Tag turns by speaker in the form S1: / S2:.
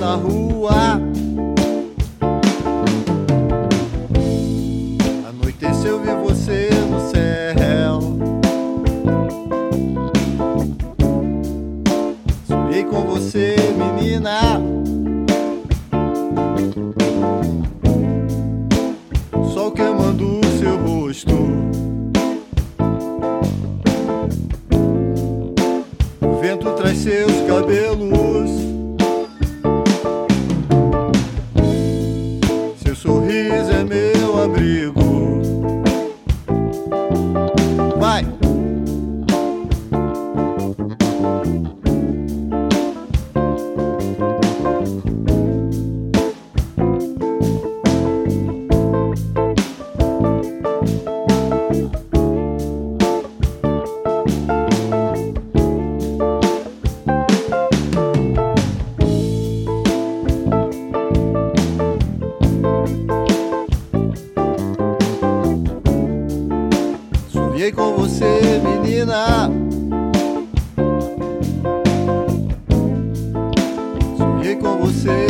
S1: na rua. Anoiteceu, vi você no céu. Sonhei com você, menina. O sol queimando o seu rosto. O vento traz seus cabelos. Seu sorriso é meu abrigo. Vai! Sonhei com você, menina. Sonhei com você,